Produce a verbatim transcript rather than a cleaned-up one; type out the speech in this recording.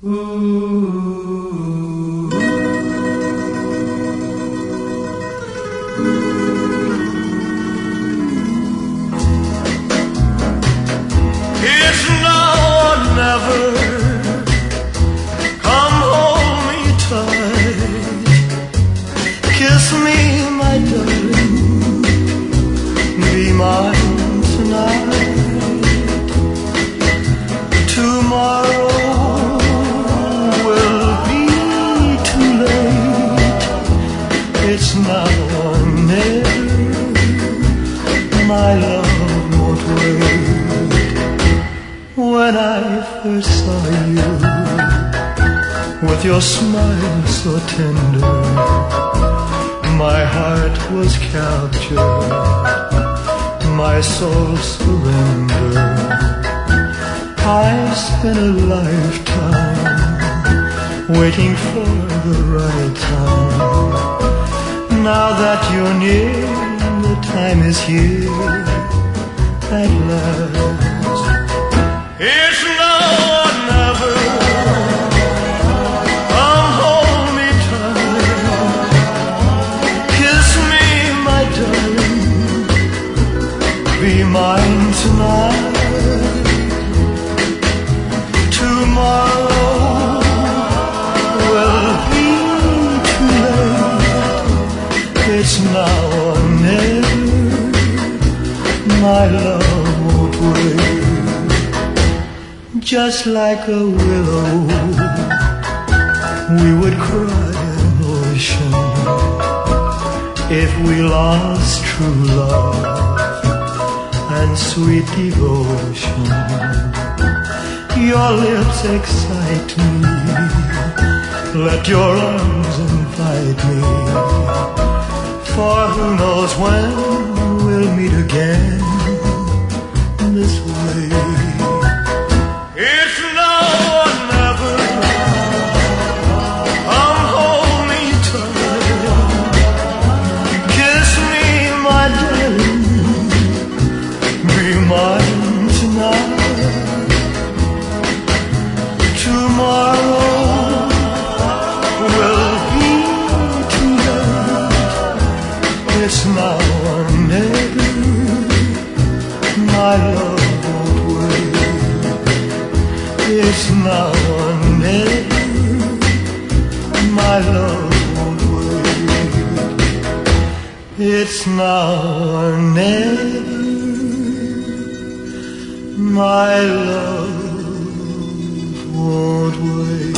It's now or never. Come hold me tight. Kiss me, my darling. Be mine tonight. Tomorrow will be too late. It's now or never. My love won't wait. When I first saw you, with your smile so tender, my heart was captured, my soul surrendered. I spent a lifetime waiting for the right time. Now that you're near, the time is here at last. It's now or never. Come hold me tight. Kiss me, my darling. Be mine tonight. Tomorrow will be too late. It's now or never. My love won't wait. Just like a willow, we would cry an ocean if we lost true love and sweet devotion. Your lips excite me, let your arms invite me, for who knows when we'll meet again this way. It's now or never. Come hold me tight. Kiss me, my darling. Be mine tonight. Tomorrow will be too late. It's now or never. My love. It's now or never. My love won't wait. It's now or never. My love won't wait.